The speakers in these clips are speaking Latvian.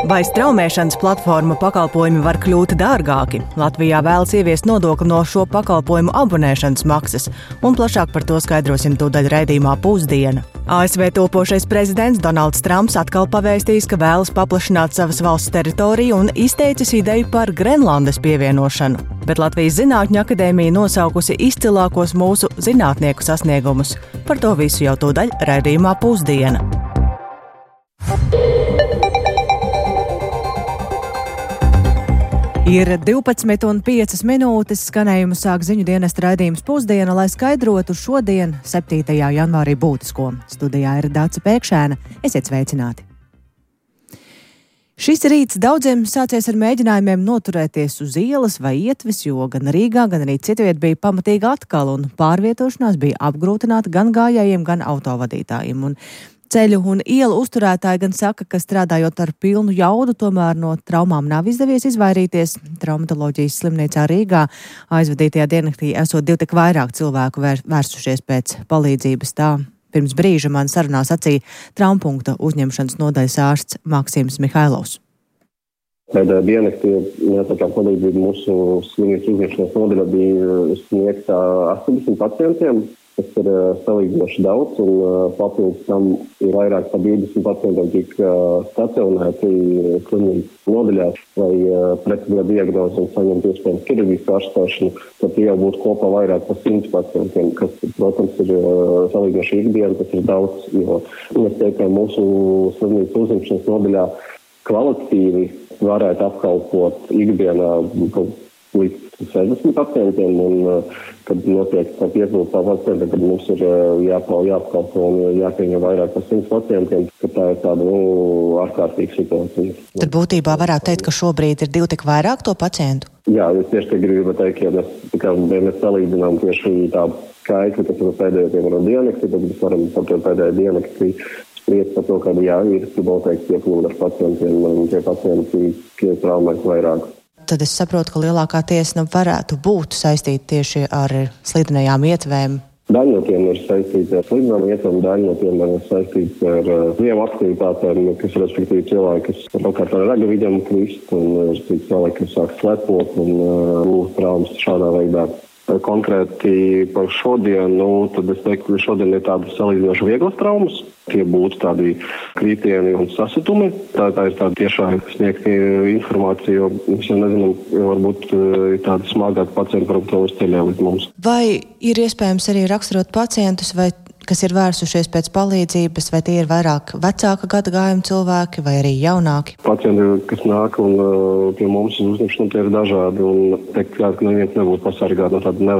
Vai straumēšanas platformu pakalpojumi var kļūt dārgāki? Latvijā vēlas ieviest nodokli no šo pakalpojumu abonēšanas maksas, un plašāk par to skaidrosim tūdaļ raidījumā Pusdiena. ASV topošais prezidents Donalds Trumps atkal pavēstījis, ka vēlas paplašināt savas valsts teritoriju un izteicis ideju par Grenlandes pievienošanu. Bet Latvijas Zinātņu akadēmija nosaukusi izcilākos mūsu zinātnieku sasniegumus. Par to visu jau tūdaļ raidījumā Pusdiena. Ir 12,5 minūtes, skanējumu sāk ziņu dienesta raidījums Pusdiena, lai skaidrotu šodien, 7. janvārī būtisko. Studijā ir Dāca Pēkšēna. Esiet sveicināti! Šis rīts daudziem sācies ar mēģinājumiem noturēties uz ielas vai ietves, jo gan Rīgā, gan arī citviet bija pamatīgi atkal, un pārvietošanās bija apgrūtināta gan gājējiem, gan autovadītājiem. Un ceļu un ielu uzturētāji gan saka, ka strādājot ar pilnu jaudu, tomēr no traumām nav izdevies izvairīties. Traumatoloģijas slimnīcā Rīgā aizvadītajā diennaktī esot divi tik vairāk cilvēku vērsušies pēc palīdzības. Tā pirms brīža man sarunā sacīja Traumpunkta uzņemšanas nodaļas ārsts Maksims Mihailovs. Pēdējā diennaktī palīdzība mūsu slimnīcas uzņemšanas nodaļā bija sniegta 80 pacientiem. Tas ir salīdzinoši daudz, un papildus tam ir vairāk par 20 pacientiem tika stacionēti slimnīcas nodaļā, lai precīzā diagnozi un saņemtu iespējams ķirurģisku ārstēšanu. Tad jau būtu kopā vairāk par 100 pacientiem, kas, protams, ir salīdzinoši ikdiena, tas ir daudz, jo mēs teikam, mūsu slimnīcas uzņemšanas nodaļā kvalitatīvi varētu apkalpot ikdienā līdz 60 pacientiem, un kad notiek tā piepildu pacientiem, kad mums ir jāapkalpo un jāpieņem vairāk par 100 pacientiem, ka tā ir tāda ārkārtīga situācija. Tad būtībā varētu teikt, ka šobrīd ir divi tik vairāk to pacientu? Jā, es tieši te gribu teikt, ja mēs salīdzinām tieši tādu skaitli, kas ir pēdējo, piemēram, diennakti, tad mēs varam par to pēdējo diennakti spriest par to, ka jā, ir noteikti piepildu ar pacientiem, un tie pacienti traumēs vairāk. Tad es saprotu, ka lielākā tiesa varētu būt saistīta tieši ar slidenajām ietvēm. Daļa no tiem ir saistīta ar slidenām ietvēm, daļa no tiem ir saistīta ar ziem aktivitātēm, kas ir respektīvi cilvēki, kas kaut kā tā ragaviņam krist, un cilvēki, kas sāk slepot un lūst traumas šādā veidā. Konkrēti par šodienu, tad es teiktu, ka šodien ir tādas salīdzinoši vieglas traumas. Tie būtu tādi kritieni un sasitumi. Tā ir tāda tiešā sniegta informācija, jo mēs jau nezinām, varbūt ir tādi smagāki pacienti, varbūt vēl uz ceļā līdz mums. Vai ir iespējams arī raksturot pacientus, kas ir vērsušies pēc palīdzības, vai tie ir vairāk vecāka gadagājuma cilvēki vai arī jaunāki? Pacienti, kas nāk un pie mums uz uzņemšanu, tie ir dažādi, un teikt, ka neviens nebūtu pasargāti no tādas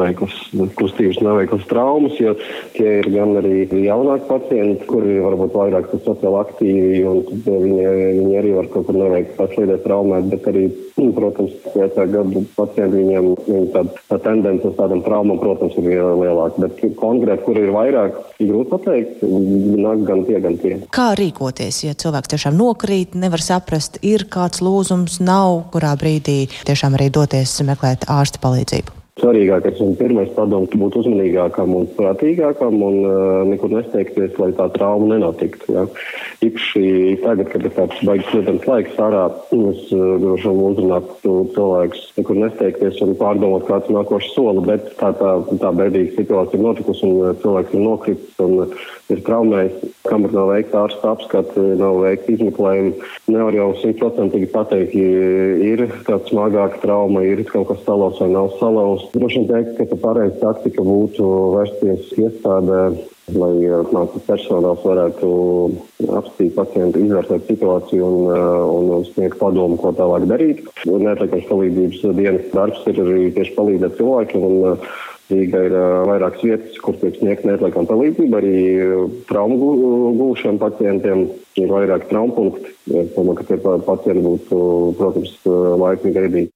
neveiklas traumas, jo tie ir gan arī jaunāki pacienti, kuri varbūt vairāk sociāli aktīvi, un viņi arī var kaut kur neveikt pašlīdēt traumēt, bet arī, protams, vecāku gadu pacienti, viņiem tā tendence uz tādām traumām, protams, ir lielāka, bet konkrēti, kur ir vairāk, ir grūti pateikt, nāk gan tie. Kā rīkoties, ja cilvēks tiešām nokrīt, nevar saprast, ir kāds lūzums, nav, kurā brīdī tiešām arī doties meklēt ārsta palīdzību? Svarīgākais un pirmais padoms būtu uzmanīgākam un prātīgākam un nekur nesteigties, lai tā trauma nenotiktu. Ja. Īpaši tagad, kad ir tāds baigas lietams laiks ārā, es droši uzrunātu cilvēkus nekur nesteigties un pārdomāt kāds nākošs soli, bet tā bēdīga situācija ir notikusi un cilvēks ir nokritis un ir traumējis, kamēr nav veikta ārsta apskata, nav veikta izmeklējuma. Nevar jau 100% pateikt, ir kāda smagāka trauma, ir kaut kas salauz vai nav salauz. Droši vien teikt, ka pareiza taktika būtu vērsties iestādē, lai personāls varētu apskatīt pacientu, izvērtēt situāciju un sniegt padomu, ko tālāk darīt. Neatliekams palīdzības dienas darbs ir arī tieši palīdzēt cilvēkiem, un Rīgā ir vairākas vietas, kur tiek sniegt neatliekama palīdzība, arī traumu gūšiem pacientiem. Ir vairāk traumpunkti. Es domāju, ka tie pacienti būtu, protams, laipni gaidīti.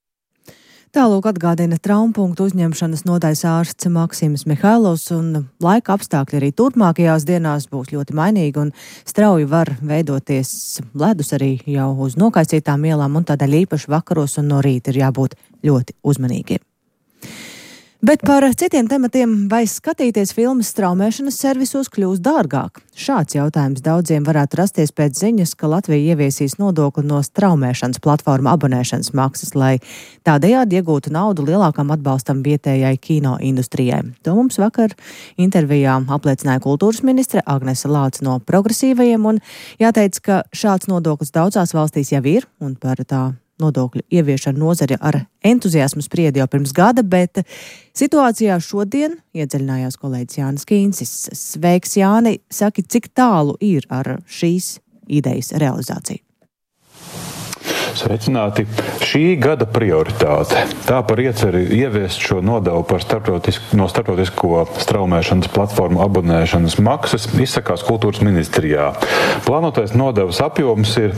Tālūk atgādina Traumpunktu uzņemšanas nodaļas ārsts Maksims Mihailovs, un laika apstākļi arī turpmākajās dienās būs ļoti mainīgi un strauji var veidoties ledus arī jau uz nokaisītām ielām, un tādēļ īpaši vakaros un no rīta ir jābūt ļoti uzmanīgiem. Bet par citiem tematiem, vai skatīties filmas straumēšanas servisos kļūs dārgāk? Šāds jautājums daudziem varētu rasties pēc ziņas, ka Latvija ieviesīs nodokli no straumēšanas platformu abonēšanas maksas, lai tādējādi iegūtu naudu lielākam atbalstam vietējai kino industrijai. To mums vakar intervijā apliecināja kultūras ministre Agnese Lāce no Progresīvajiem, un jāteic, ka šāds nodoklis daudzās valstīs jau ir, un par tā nodokļu ieviešana nozare ar entuziasmu sprieda jau pirms gada, bet situācijā šodien iedziļinājās kolēģis Jānis Kīncis. Sveiks, Jāni! Saki, cik tālu ir ar šīs idejas realizāciju? Sveicināti! Šī gada prioritāte. Tā par ieceri ieviest šo nodevu par no starptautisko straumēšanas platformu abonēšanas maksas izsakās kultūras ministrijā. Plānotais nodevas apjoms ir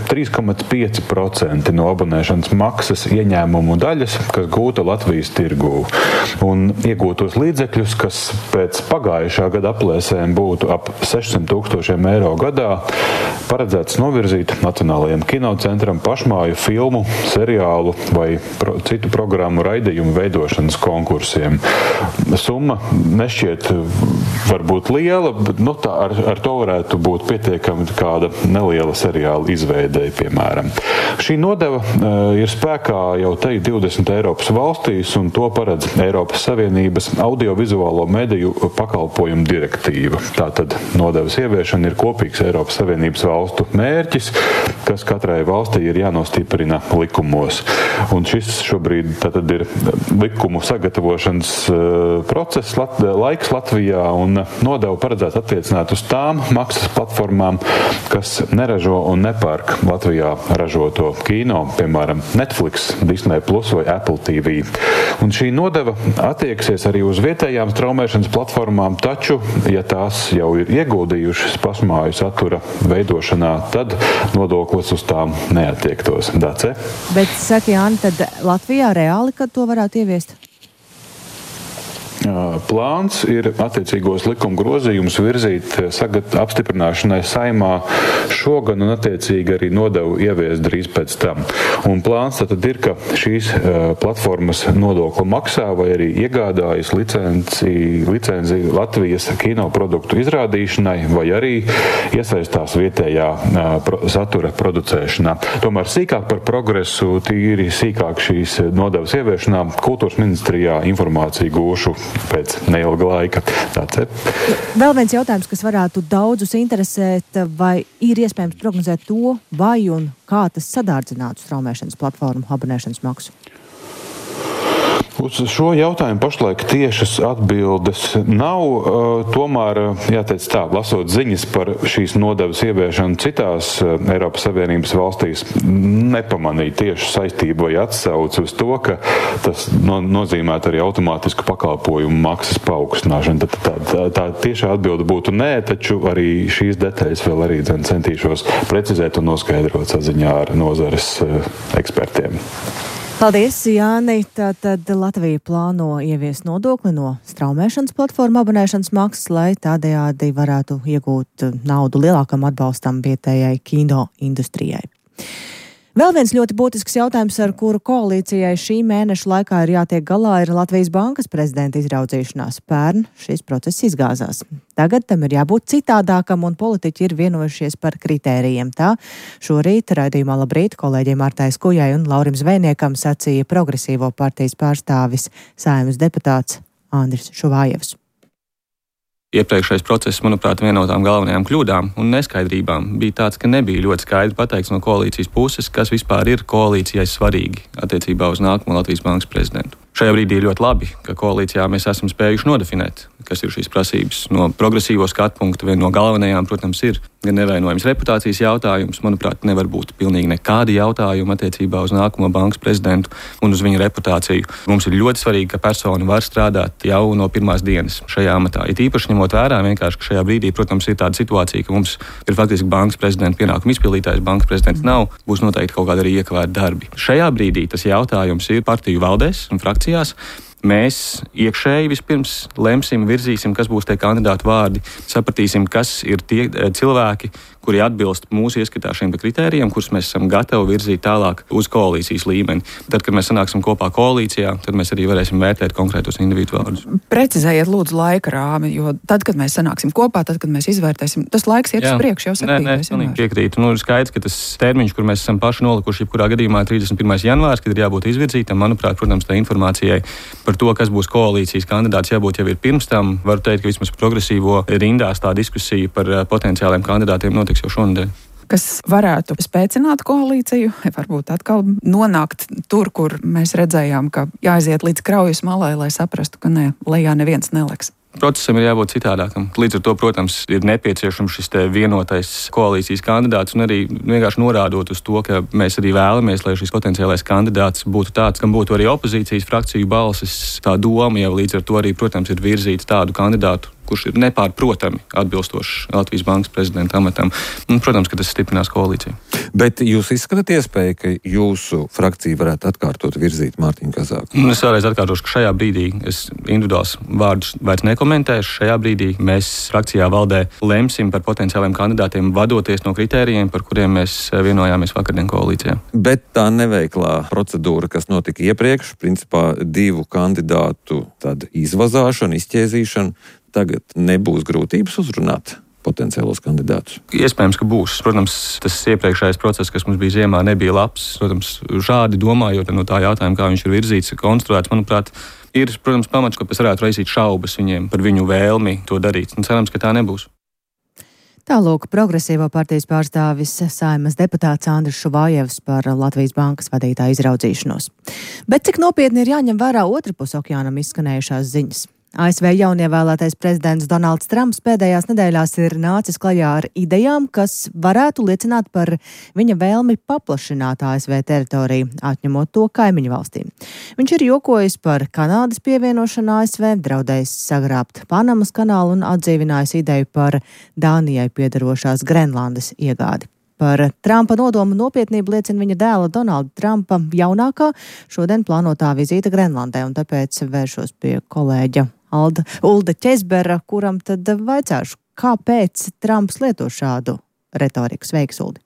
3,5% no abonēšanas maksas ieņēmumu daļas, kas gūta Latvijas tirgū. Un iegūtos līdzekļus, kas pēc pagājušā gada aplēsēm būtu ap 600 000 eiro gadā, paredzēts novirzīt Nacionālajiem kinocentram pašmāju filmu, seriālu vai citu programmu raidījumu veidošanas konkursiem. Summa nešķiet varbūt liela, bet ar to varētu būt pietiekami kāda neliela seriāla izveidei, piemēram. Šī nodeva ir spēkā jau 20 Eiropas valstīs, un to paredz Eiropas Savienības audiovizuālo mediju pakalpojumu direktīva. Tātad nodevas ieviešana ir kopīgs Eiropas Savienības valstu mērķis, kas katrai valstī ir jānostiprina likumos. Un šis šobrīd tātad ir likumu sagatavošanas process, laiks Latvijā, un nodevu paredzēts attiecināt uz tām maksas platformām, kas neražo un nepērk Latvijā ražoto kino, piemēram, Netflix, Disney Plus vai Apple TV. Un šī nodeva attieksies arī uz vietējām straumēšanas platformām, taču, ja tās jau ir ieguldījušas pašmāju satura veidošanā, tad nodoklis uz tām neattiektos. Dace? Bet, saka Jāni, tad Latvijā reāli, kad to varētu ieviest? Plāns ir attiecīgos likuma grozījumus virzīt apstiprināšanai Saeimā šogad un attiecīgi arī nodevu ieviest drīz pēc tam. Un plāns tad ir, ka šīs platformas nodokli maksā vai arī iegādājas licenci Latvijas kino produktu izrādīšanai vai arī iesaistās vietējā satura producēšanā. Tomēr sīkāk par progresu, tīri sīkāk šīs nodevas ieviešanā kultūras ministrijā informāciju gūšu pēc neilga laika. Tāds ir. Vēl viens jautājums, kas varētu daudzus interesēt, vai ir iespējams prognozēt to, vai un kā tas sadārdzinātu straumēšanas platformu abonēšanas maksu? Uz šo jautājumu pašlaik tiešas atbildes nav, tomēr, jāteic tā, lasot ziņas par šīs nodevas ieviešanu citās Eiropas Savienības valstīs, nepamanīja tieši saistību vai atsauci uz to, ka tas nozīmētu arī automātisku pakalpojumu maksas paaugstināšanu. Tā tiešā atbilde būtu nē, taču arī šīs detaļas vēl arī centīšos precizēt un noskaidrot saziņā ar nozares ekspertiem. Paldies, Jāni. Tātad Latvija plāno ieviest nodokli no straumēšanas platformu abonēšanas maksas, lai tādējādi varētu iegūt naudu lielākam atbalstam vietējai kino industrijai. Vēl viens ļoti būtisks jautājums, ar kuru koalīcijai šī mēneša laikā ir jātiek galā, ir Latvijas Bankas prezidenta izraudzīšanās. Pērn šis process izgāzās. Tagad tam ir jābūt citādākam, un politiķi ir vienojušies par kritērijiem. Tā šorīt raidījumā Labrīt kolēģiem Martai Skujai un Laurim Zvejniekam sacīja Progresīvo partijas pārstāvis Saeimas deputāts Andris Šuvājevs. Iepriekšējais process, manuprāt, viena no tām galvenajām kļūdām un neskaidrībām bija tāds, ka nebija ļoti skaidri pateikts no koalīcijas puses, kas vispār ir koalīcijai svarīgi attiecībā uz nākamo Latvijas Bankas prezidentu. Šajā brīdī ir ļoti labi, ka koalīcijā mēs esam spējuši nodefinēt, kas ir šīs prasības. No progresīvo skatu punkta viena no galvenajām, protams, ir gan nevainojams reputācijas jautājums. Manuprāt, nevar būt pilnīgi nekādi jautājumi attiecībā uz nākamo bankas prezidentu un uz viņa reputāciju. Mums ir ļoti svarīgi, ka persona var strādāt jau no pirmās dienas šajā amatā. It īpaši ņemot vērā vienkārši, ka šajā brīdī, protams, ir tāda situācija, ka mums ir faktiski bankas prezidenta pienākuma izpildītājs, bankas prezidents nav, būs noteikti kaut kādi arī iekavēti darbi. Šajā brīdī tas jautājums ir partiju valdēs un frakcijās. Mēs iekšēji vispirms lemsim, virzīsim, kas būs tie kandidātu vārdi, sapratīsim, kas ir tie cilvēki, kuri atbilst mūsu ieskatā šiem kritērijiem, kurus mēs esam gatavi virzīt tālāk uz koalīcijas līmeni. Tad, kad mēs sanāksim kopā koalīcijā, tad mēs arī varēsim vērtēt konkrētos individuālus. Precizējiet lūdzu laika rāmi, jo tad, kad mēs sanāksim kopā, tad, kad mēs izvērtēsim, tas laiks iet uz priekšu jau 7. Nē, piekrītu. Ir skaidrs, ka tas termiņš, kur mēs esam paši nolikuši, jebkurā gadījumā 31. janvārs, kad ir jābūt izvirzītam, manuprāt, protams, tā informācijai par to, kas būs koalīcijas kandidāts, jābūt jau ir pirms tam. Varu teikt, ka vismaz progresīvo rindās tā diskusija par potenciāliem kandidātiem notiks jau šonadēļ. Kas varētu spēcināt koalīciju, varbūt atkal nonākt tur, kur mēs redzējām, ka jāaiziet līdz kraujas malai, lai saprastu, ka lejā neviens neliks. Procesam ir jābūt citādākam. Līdz ar to, protams, ir nepieciešams šis vienotais koalīcijas kandidāts un arī vienkārši norādot uz to, ka mēs arī vēlamies, lai šis potenciālais kandidāts būtu tāds, kam būtu arī opozīcijas frakciju balsis. Tā doma jau līdz ar to arī, protams, ir virzīt tādu kandidātu, kurš ir nepārprotami atbilstošs Latvijas Bankas prezidenta amatam. Un, protams, ka tas stiprinās koalīciju. Bet jūs izskatāt iespēju, ka jūsu frakcija varētu atkārtot virzīt Mārtiņu Kazāku? Es vēlreiz atkārtošu, ka šajā brīdī es individuāls vārdus vairs nekomentēšu. Šajā brīdī mēs frakcijā valdē lemsim par potenciāliem kandidātiem, vadoties no kritērijiem, par kuriem mēs vienojāmies vakardien koalīcijā. Bet tā neveiklā procedūra, kas notika iepriekš, principā 2 kandidātu izvazāšana, izķēzīšana, tagad nebūs grūtības uzrunāt potenciālos kandidātus? Iespējams, ka būs. Protams, tas iepriekšējais process, kas mums bija ziemā, nebija labs. Protams, šādi domājot no tā jautājuma, kā viņš ir virzīts, konstruēts, manuprāt, ir, protams, pamats, kāpēc varētu raisīt šaubas viņiem par viņu vēlmi to darīt. Un cerams, ka tā nebūs. Tālūk, Progresīvo partijas pārstāvis Saeimas deputāts Andris Šuvājevs par Latvijas Bankas vadītāju izraudzīšanos. Bet cik nopietni ir jāņem vērā otrpus okeānam izskanējušās ziņas? ASV jaunievēlētais prezidents Donalds Trumps pēdējās nedēļās ir nācis klajā ar idejām, kas varētu liecināt par viņa vēlmi paplašināt ASV teritoriju, atņemot to kaimiņu valstīm. Viņš ir jokojis par Kanādas pievienošanu ASV, draudējis sagrābt Panamas kanālu un atdzīvinājis ideju par Dānijai piederošās Grenlandes iegādi. Par Trumpa nodomu nopietnību liecina viņa dēla Donalda Trumpa jaunākā šodien plānotā vizīte Grenlandē, un tāpēc vēršos pie kolēģa Ulda Ķezbera, kuram tad vaicāšu, kāpēc Trumps lieto šādu retoriku. Sveiks, Uldi!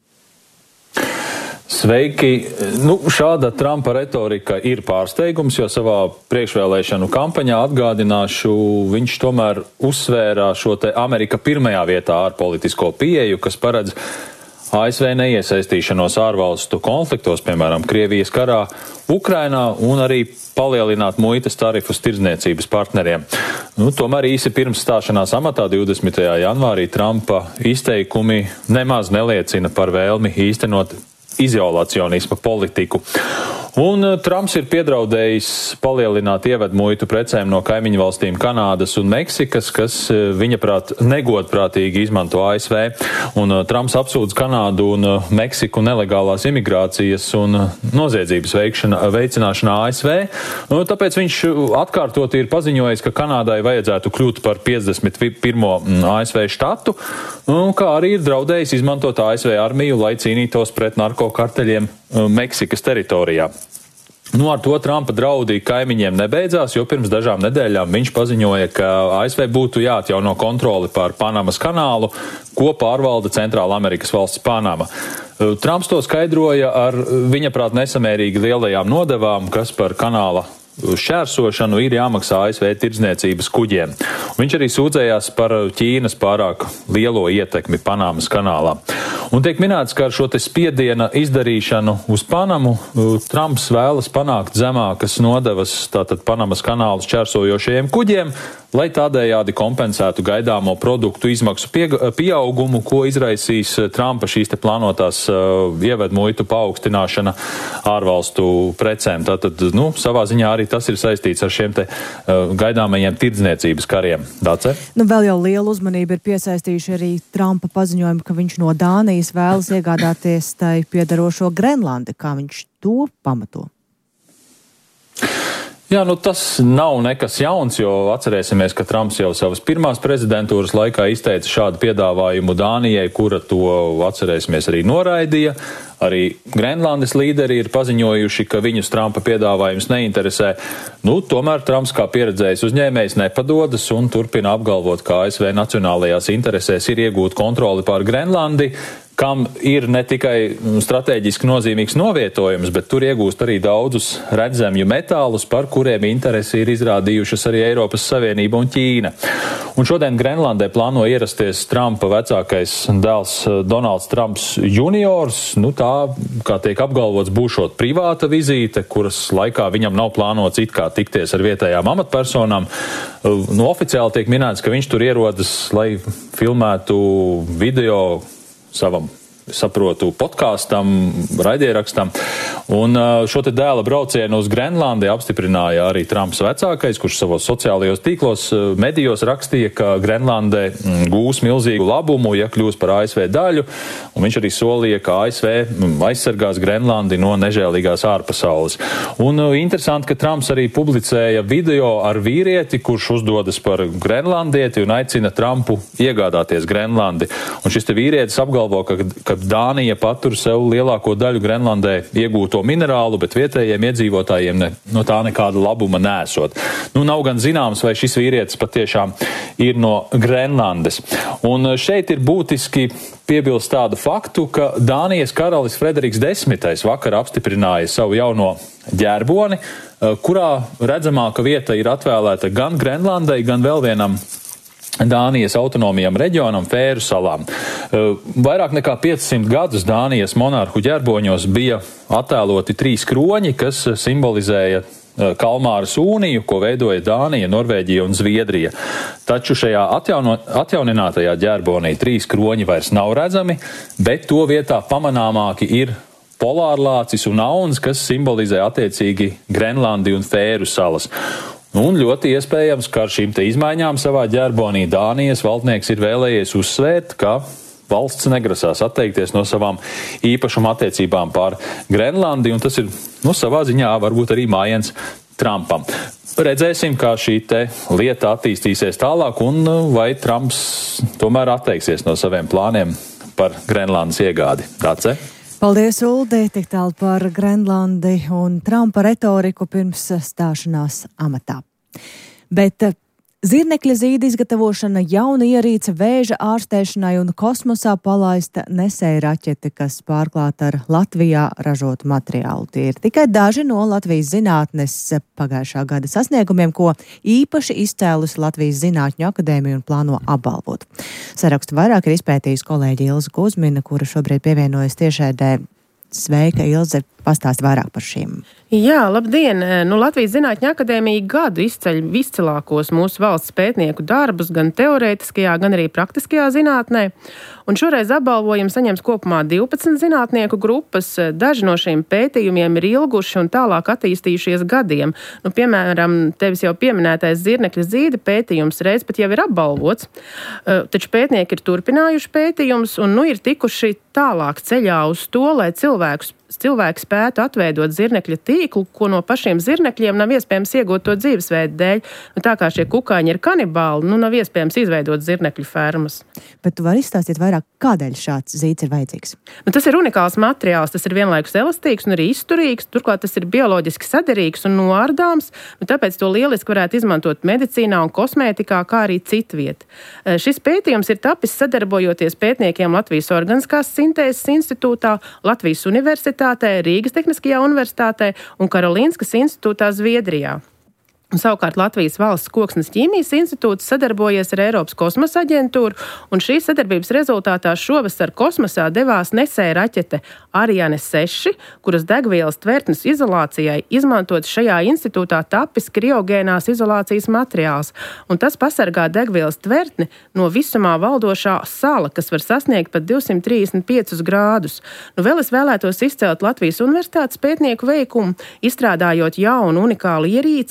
Sveiki! Šāda Trumpa retorika ir pārsteigums, jo savā priekšvēlēšanu kampaņā atgādināšu, viņš tomēr uzsvērā šo te Amerika pirmajā vietā ārpolitisko pieeju, kas paredz ASV neiesaistīšanos ārvalstu konfliktos, piemēram, Krievijas karā Ukrainā, un arī palielināt muitas tarifus tirdzniecības partneriem. Tomēr īsi pirms stāšanās amatā 20. janvārī Trumpa izteikumi nemaz neliecina par vēlmi īstenot izolacionisma politiku. Un Trumps ir piedraudējis palielināt ievedmuitu precēm no kaimiņu valstīm Kanādas un Meksikas, kas viņaprāt negodprātīgi izmanto ASV. Un Trumps apsūdz Kanādu un Meksiku nelegālās imigrācijas un noziedzības veicināšanā ASV. Tāpēc viņš atkārtoti ir paziņojis, ka Kanādai vajadzētu kļūt par 51. ASV štatu, kā arī ir draudējis izmantot ASV armiju, lai cīnītos pret narkokarteļiem Meksikas teritorijā. Ar to Trumpa draudi kaimiņiem nebeidzās, jo pirms dažām nedēļām viņš paziņoja, ka ASV būtu jāatjauno kontroli pār Panamas kanālu, ko pārvalda Centrāla Amerikas valsts Panama. Trumps to skaidroja ar viņaprāt nesamērīgi lielajām nodevām, kas par kanāla šķērsošanu ir jāmaksā ASV tirdzniecības kuģiem. Viņš arī sūdzējās par Ķīnas pārāk lielo ietekmi Panamas kanālā. Un tiek minēts, ka ar šo te spiediena izdarīšanu uz Panamu Trumps vēlas panākt zemākas nodevas tātad Panamas kanālu šķērsojošajiem kuģiem, lai tādējādi kompensētu gaidāmo produktu izmaksu pieaugumu, ko izraisīs Trumpa šīs te plānotās ievedmuitu paaugstināšana ārvalstu precēm. Tātad, savā ziņā arī tas ir saistīts ar šiem te gaidāmajiem tirdzniecības kariem. Dace? Vēl jau liela uzmanība ir piesaistījuši arī Trumpa paziņojumu, ka viņš no Dānijas vēlas iegādāties tai piederošo Grenlandi. Kā viņš to pamato? Jā, tas nav nekas jauns, jo atcerēsimies, ka Trumps jau savas pirmās prezidentūras laikā izteica šādu piedāvājumu Dānijai, kura to, atcerēsimies, arī noraidīja. Arī Grenlandes līderi ir paziņojuši, ka viņus Trumpa piedāvājums neinteresē. Tomēr Trumps kā pieredzējis uzņēmējs nepadodas un turpina apgalvot, ka ASV nacionālajās interesēs ir iegūt kontroli pār Grenlandi, kam ir ne tikai strateģiski nozīmīgs novietojums, bet tur iegūst arī daudzus redzamju metālus, par kuriem interesi ir izrādījušas arī Eiropas Savienība un Ķīna. Un šodien Grenlandē plāno ierasties Trumpa vecākais dēls Donalds Trumps juniors. Tā, kā tiek apgalvots, būšot privāta vizīte, kuras laikā viņam nav plānots it kā tikties ar vietējām amatpersonām. Oficiāli tiek minēts, ka viņš tur ierodas, lai filmētu video savam, saprotu, podkāstam, raidierakstam. Un šo te dēla braucienu uz Grenlandi apstiprināja arī Trumps vecākais, kurš savos sociālajos tīklos, medijos rakstīja, ka Grenlandē gūs milzīgu labumu, ja kļūs par ASV daļu. Un viņš arī solīja, ka ASV aizsargās Grenlandi no nežēlīgās ārpasaules. Un interesanti, ka Trumps arī publicēja video ar vīrieti, kurš uzdodas par grenlandieti un aicina Trumpu iegādāties Grenlandi. Un šis te vīrietis apgalvo, ka Dānija patur sev lielāko daļu Grenlandē iegūto minerālu, bet vietējiem iedzīvotājiem no tā nekāda labuma nesot. Nav gan zināms, vai šis vīrietis patiešām ir no Grenlandes. Un šeit ir būtiski piebilst tādu faktu, ka Dānijas karalis Frederiks X vakar apstiprināja savu jauno ģerboni, kurā redzamāka vieta ir atvēlēta gan Grenlandai, gan vēl vienam Dānijas autonomijam reģionam Fēru salām. Vairāk nekā 500 gadus Dānijas monarhu ģerboņos bija attēloti 3 kroņi, kas simbolizēja Kalmāras uniju, ko veidoja Dānija, Norvēģija un Zviedrija. Taču šajā atjauninātajā ģerbonī 3 kroņi vairs nav redzami, bet to vietā pamanāmāki ir polārlācis un auns, kas simbolizē attiecīgi Grenlandi un Fēru salas. Un ļoti iespējams, ka ar šīm te izmaiņām savā ģerbonī Dānijas valdnieks ir vēlējies uzsvērt, ka valsts negrasās atteikties no savām īpašuma attiecībām pār Grenlandi, un tas ir, savā ziņā varbūt arī mājiens Trumpam. Redzēsim, kā šī te lieta attīstīsies tālāk, un vai Trumps tomēr atteiksies no saviem plāniem par Grenlandes iegādi. Dace? Paldies, Uldi, tik tālu par Grenlandi un Trumpa retoriku pirms stāšanās amatā. Bet zirnekļa zīda izgatavošana, jauna ierīce vēža ārstēšanai un kosmosā palaista nesēja raķete, kas pārklāta ar Latvijā ražotu materiālu. Tie ir tikai daži no Latvijas zinātnes pagājušā gada sasniegumiem, ko īpaši izcēlusi Latvijas Zinātņu akadēmija un plāno apbalvot. Sarakstu vairāk ir izpētījusi kolēģi Ilze Kuzmina, kura šobrīd pievienojas tiešraidē. Sveika, Ilze, pastāst vairāk par šīm. Jā, labdien! Latvijas Zinātņu akadēmija gadu izceļ izcilākos mūsu valsts pētnieku darbus gan teorētiskajā, gan arī praktiskajā zinātnē. Un šoreiz apbalvojumu saņems kopumā 12 zinātnieku grupas. Daži no šiem pētījumiem ir ilguši un tālāk attīstījušies gadiem. Piemēram, tevis jau pieminētais zirnekļa zīda pētījums reiz pat jau ir apbalvots. Taču pētnieki ir turpinājuši pētījumus un ir tikuši tālāk ceļā uz to, lai cilvēki spētu atveidot zirnekļa tīklu, ko no pašiem zirnekļiem nav iespējams iegūt to dzīvesveidu dēļ. Tā kā šie kukaiņi ir kanibāli, nav iespējams izveidot zirnekļu fermas. Bet tu vari izstāstīt vairāk, kādēļ šāds zīds ir vajadzīgs? Tas ir unikāls materiāls, tas ir vienlaikus elastīgs un arī izturīgs, turklāt tas ir bioloģiski saderīgs un noārdāms, tāpēc to lieliski varētu izmantot medicīnā un kosmētikā, kā arī citviet. Šis pētījums ir tapis sadarbojoties pētniekiem Latvijas Organiskās sintēzes institūtā, Latvijas Universitātē, Rīgas Tehniskajā universitātē un Karolīnskas institūtā Zviedrijā. Un savukārt Latvijas Valsts Koksnes ķīmijas institūts sadarbojies ar Eiropas kosmosa aģentūru, un šīs sadarbības rezultātā šovasar kosmosā devās nesēja raķete Ariane 6, kuras degvielas tvertnes izolācijai izmantot šajā institūtā tapis kriogēnās izolācijas materiāls, un tas pasargā degvielas tvertni no visumā valdošā sala, kas var sasniegt pat 235 grādus. Vēl es vēlētos izcelt Latvijas Universitātes pētnieku veikumu, izstrādājot jaunu unikālu ierīci,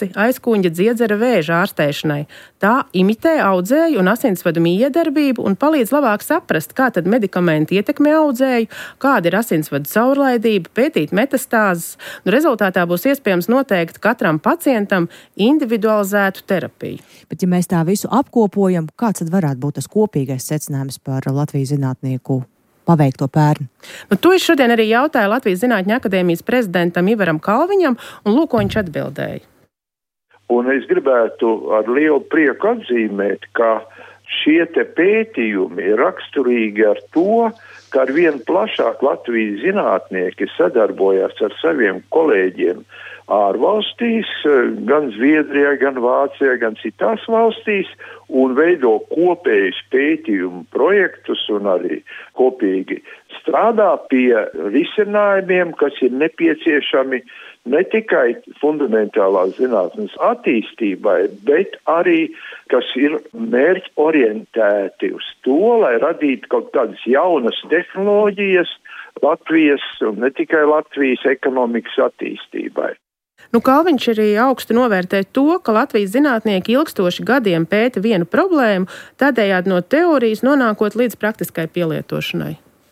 ķīpkuņģa dziedzera vēža ārstēšanai. Tā imitē audzēju un asinsvadu miedarbību un palīdz labāk saprast, kā tad medikamenti ietekmē audzēju, kāda ir asinsvadu caurlaidība, pētīt metastāzes. Rezultātā būs iespējams noteikt katram pacientam individualizētu terapiju. Bet ja mēs tā visu apkopojam, kāds tad varētu būt tas kopīgais secinājums par Latvijas zinātnieku paveikto pērn? To es šodien arī jautāju Latvijas Zinātņu akadēmijas prezidentam Ivaram Kalviņam, un lūk, ko viņš atbildēja. Un es gribētu ar lielu prieku atzīmēt, ka šie te pētījumi ir raksturīgi ar to, ka ar vien plašāk Latvijas zinātnieki sadarbojās ar saviem kolēģiem ārvalstīs, gan Zviedrijā, gan Vācijā, gan citās valstīs, un veido kopējus pētījumu projektus un arī kopīgi strādā pie risinājumiem, kas ir nepieciešami ne tikai fundamentālās zinātnes attīstībai, bet arī, kas ir mērķorientēti uz to, lai radītu kaut kādas jaunas tehnoloģijas Latvijas un ne tikai Latvijas ekonomikas attīstībai. Kalviņš arī augstu novērtē to, ka Latvijas zinātnieki ilgstoši gadiem pēta vienu problēmu, tādējādi no teorijas nonākot līdz praktiskai pielietošanai.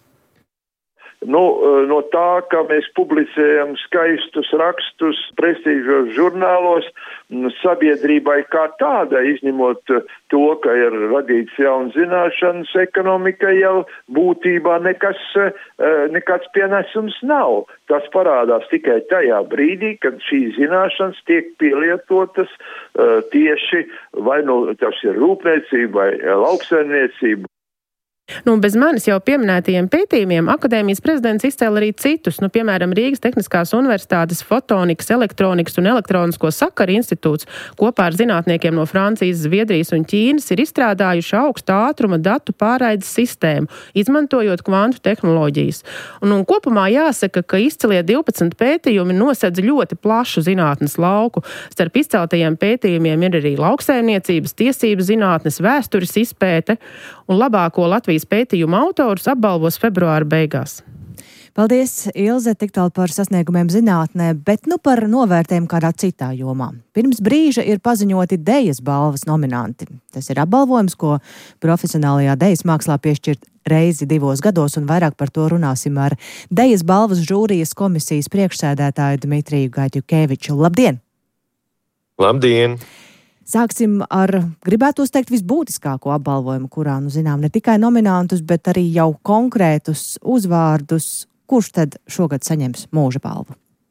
No tā, ka mēs publicējam skaistus rakstus prestīžos žurnālos, sabiedrībai kā tādai, izņemot to, ka ir radīts jauns zināšanas ekonomika, jau būtībā nekāds pienesums nav. Tas parādās tikai tajā brīdī, kad šīs zināšanas tiek pielietotas tieši vai tas ir rūpniecība vai lauksaimniecība. Bez manis jau pieminētajiem pētījumiem akadēmijas prezidents izcēla arī citus, piemēram, Rīgas Tehniskās universitātes fotonikas, elektronikas un elektronisko sakaru institūts kopā ar zinātniekiem no Francijas, Zviedrijas un Ķīnas ir izstrādājuši augsta ātruma datu pārraides sistēmu, izmantojot kvantu tehnoloģijas. Un kopumā jāsaka, ka izcilie 12 pētījumi nosedz ļoti plašu zinātnes lauku. Starp izceltajiem pētījumiem ir arī lauksaimniecības, tiesības zinātnes, vēstures izpēte un labāko Latvijas pētījuma autorus apbalvos februāra beigās. Paldies, Ilze, tik tālu par sasniegumiem zinātnē, bet par novērtējumu kādā citā jomā. Pirms brīža ir paziņoti Dejas balvas nominanti. Tas ir apbalvojums, ko profesionālajā dejas mākslā piešķirt reizi 2 gados, un vairāk par to runāsim ar Dejas balvas žūrijas komisijas priekšsēdētāju Dmitriju Gaļķukeviču. Labdien! Labdien! Sāksim ar, gribētos teikt, visbūtiskāko apbalvojumu, kurā, zinām, ne tikai nominantus, bet arī jau konkrētus uzvārdus. Kurš tad šogad saņems mūža balvu?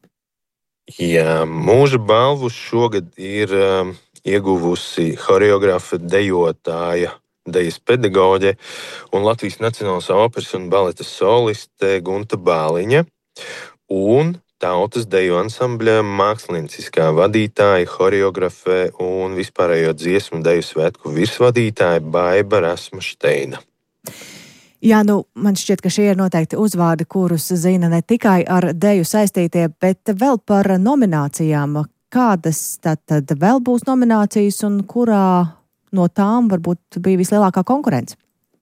Jā, mūža balvu šogad ir ieguvusi horeografa, dejotāja, dejas pedagoģe un Latvijas Nacionālās operas un baleta soliste Gunta Bāliņa un Tautas deju ansambļa mākslinieckā vadītāja, horeografē un vispārējo dziesmu deju svētku virsvadītāja Baiba Rasma-Šteina. Jā, man šķiet, ka šie ir noteikti uzvārdi, kurus zina ne tikai ar deju saistītie, bet vēl par nominācijām. Kādas tad vēl būs nominācijas un kurā no tām varbūt bija vislielākā konkurence?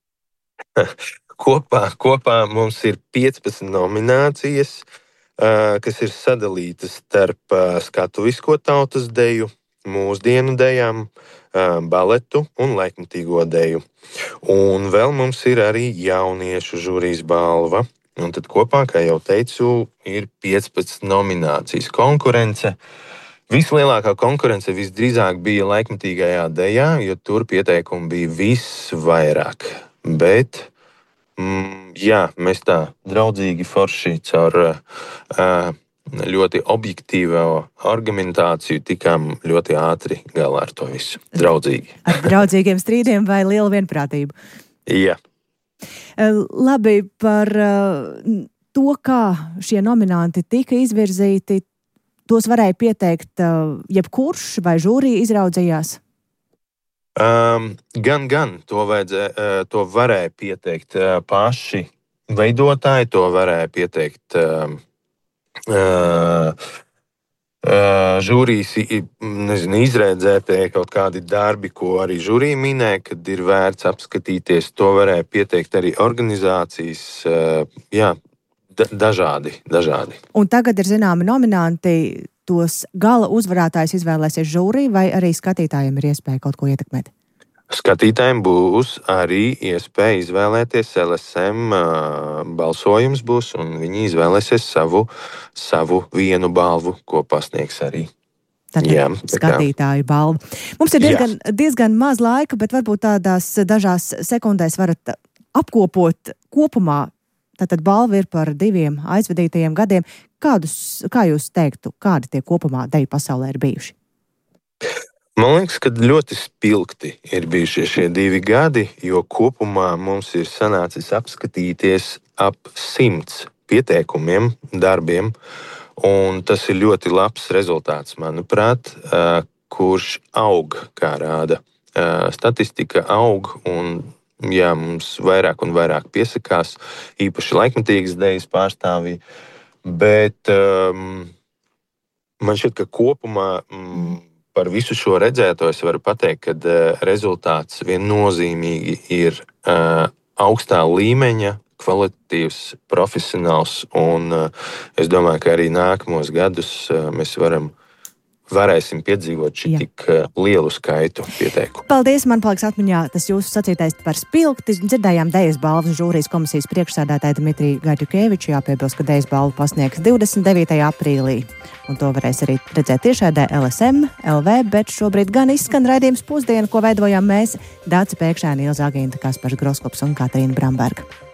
Kopā mums ir 15 nominācijas, kas ir sadalītas starp skatuvisko tautas deju, mūsdienu dejām, baletu un laikmetīgo deju. Un vēl mums ir arī jauniešu žūrijas balva. Un tad kopā, kā jau teicu, ir 15 nominācijas konkurence. Vislielākā konkurence visdrīzāk bija laikmetīgajā dejā, jo tur pieteikumi bija visvairāk. Bet jā, mēs tā draudzīgi forši caur ļoti objektīvo argumentāciju tikām ļoti ātri galā ar to visu. Draudzīgi. Ar draudzīgiem strīdiem vai lielu vienprātību? Jā. Labi, par to, kā šie nominanti tika izvirzīti, tos varēja pieteikt jebkurš vai žūrija izraudzījās? Gan. To varēja pieteikt paši veidotāji, to varēja pieteikt žūrijas izredzētie kaut kādi darbi, ko arī žūrija minēja, kad ir vērts apskatīties. To varēja pieteikt arī organizācijas, dažādi. Un tagad ir zināmi nominanti. tos gala uzvarētājus izvēlēsies žūrija, vai arī skatītājiem ir iespēja kaut ko ietekmēt? Skatītājiem būs arī iespēja izvēlēties LSM, balsojums būs, un viņi izvēlēsies savu vienu balvu, ko pasniegs arī. Tātad skatītāju balvu. Mums ir diezgan maz laika, bet varbūt tādās dažās sekundēs varat apkopot kopumā. Tātad balva ir par 2 aizvadītajiem gadiem. Kā jūs teiktu, kādi tie kopumā deju pasaulē ir bijuši? Man liekas, ka ļoti spilgti ir bijušie šie 2 gadi, jo kopumā mums ir sanācis apskatīties ap 100 pieteikumiem, darbiem, un tas ir ļoti labs rezultāts, manuprāt, kurš aug, kā rāda. Statistika aug, un mums vairāk un vairāk piesakās, īpaši laikmetīgas dejas pārstāvji, bet man šķiet, ka kopumā par visu šo redzēto es varu pateikt, ka rezultāts viennozīmīgi ir augstā līmeņa, kvalitatīvs, profesionāls, un es domāju, ka arī nākamos gadus mēs varēsim piedzīvot šī tik lielu skaitu pieteikumu. Paldies, man paliks atmiņā tas jūsu sacītais par spilgti. Dzirdējām Dejas balvas žūrijas komisijas priekšsēdētāju Dmitriju Gaļģukeviču. Jāpiebilst, ka Dejas balvu pasniegs 29. aprīlī. Un to varēs arī redzēt tiešraidē LSM LV, bet šobrīd gan izskan raidījums Pusdiena, ko veidojām mēs, Dāca Pēkšēna, Ilza Agīnta, Kaspars Groskops un Katrīna Bramberga.